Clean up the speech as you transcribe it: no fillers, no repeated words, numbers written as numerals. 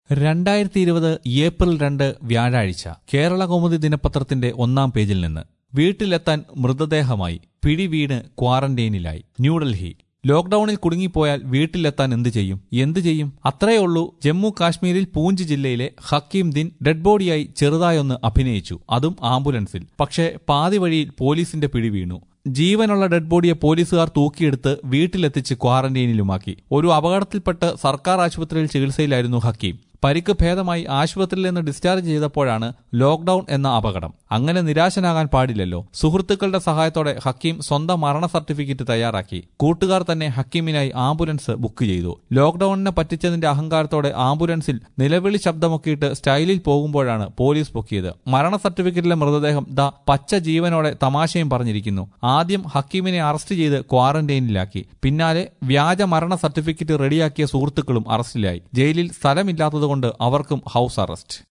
2020 April 2 വ്യാഴാഴ്ച കേരളകൗമുദി ദിനപത്രത്തിന്റെ ഒന്നാം പേജിൽ നിന്ന് വീട്ടിലെത്താൻ മൃതദേഹമായി പിടിവീണ് ക്വാറന്റൈനിലായി. ന്യൂഡൽഹി. ലോക്ഡൌണിൽ കുടുങ്ങിപ്പോയാൽ വീട്ടിലെത്താൻ എന്തു ചെയ്യും? അത്രയേ ഉള്ളൂ. ജമ്മു കാശ്മീരിൽ പൂഞ്ച് ജില്ലയിലെ ഹക്കീം ദിൻ ഡെഡ് ബോഡിയായി ചെറുതായൊന്ന് അഭിനയിച്ചു, അതും ആംബുലൻസിൽ. പക്ഷേ പാതി വഴിയിൽ പോലീസിന്റെ പിടിവീണു. ജീവനുള്ള ഡെഡ് ബോഡിയെ പോലീസുകാർ തൂക്കിയെടുത്ത് വീട്ടിലെത്തിച്ച് ക്വാറന്റൈനിലുമാക്കി. ഒരു അപകടത്തിൽപ്പെട്ട് സർക്കാർ ആശുപത്രിയിൽ ചികിത്സയിലായിരുന്നു ഹക്കീം. പരിക്ക് ഭേദമായി ആശുപത്രിയിൽ നിന്ന് ഡിസ്ചാർജ് ചെയ്തപ്പോഴാണ് ലോക്ഡൌൺ എന്ന അപകടം. അങ്ങനെ നിരാശനാകാൻ പാടില്ലല്ലോ. സുഹൃത്തുക്കളുടെ സഹായത്തോടെ ഹക്കീം സ്വന്തം മരണ സർട്ടിഫിക്കറ്റ് തയ്യാറാക്കി. കൂട്ടുകാർ തന്നെ ഹക്കീമിനായി ആംബുലൻസ് ബുക്ക് ചെയ്തു. ലോക്ഡൌണിനെ പറ്റിച്ചതിന്റെ അഹങ്കാരത്തോടെ ആംബുലൻസിൽ നിലവിളി ശബ്ദമൊക്കെയിട്ട് സ്റ്റൈലിൽ പോകുമ്പോഴാണ് പോലീസ് പൊക്കിയത്. മരണ സർട്ടിഫിക്കറ്റിലെ മൃതദേഹം പച്ച ജീവനോടെ തമാശയും പറഞ്ഞിരിക്കുന്നു. ആദ്യം ഹക്കീമിനെ അറസ്റ്റ് ചെയ്ത് ക്വാറന്റൈനിലാക്കി. പിന്നാലെ വ്യാജ മരണ സർട്ടിഫിക്കറ്റ് റെഡിയാക്കിയ സുഹൃത്തുക്കളും അറസ്റ്റിലായി. ജയിലിൽ സ്ഥലമില്ലാത്തതുകൊണ്ട് അവർക്കും ഹൌസ് അറസ്റ്റ്.